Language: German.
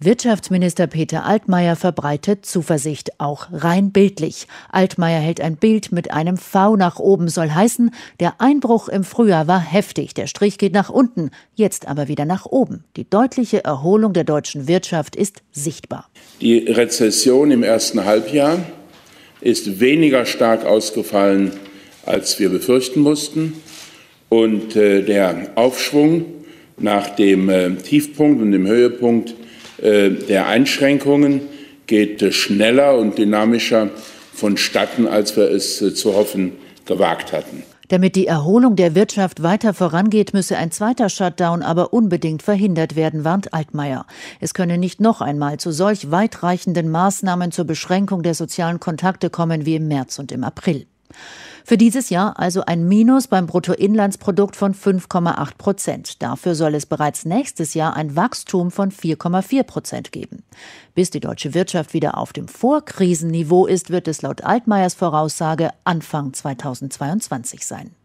Wirtschaftsminister Peter Altmaier verbreitet Zuversicht, auch rein bildlich. Altmaier hält ein Bild mit einem V nach oben, soll heißen, der Einbruch im Frühjahr war heftig, der Strich geht nach unten, jetzt aber wieder nach oben. Die deutliche Erholung der deutschen Wirtschaft ist sichtbar. Die Rezession im ersten Halbjahr ist weniger stark ausgefallen, als wir befürchten mussten. Und der Aufschwung nach dem Tiefpunkt und dem Höhepunkt der Einschränkungen geht schneller und dynamischer vonstatten, als wir es zu hoffen gewagt hatten. Damit die Erholung der Wirtschaft weiter vorangeht, müsse ein zweiter Shutdown aber unbedingt verhindert werden, warnt Altmaier. Es könne nicht noch einmal zu solch weitreichenden Maßnahmen zur Beschränkung der sozialen Kontakte kommen wie im März und im April. Für dieses Jahr also ein Minus beim Bruttoinlandsprodukt von 5,8%. Dafür soll es bereits nächstes Jahr ein Wachstum von 4,4% geben. Bis die deutsche Wirtschaft wieder auf dem Vorkrisenniveau ist, wird es laut Altmaiers Voraussage Anfang 2022 sein.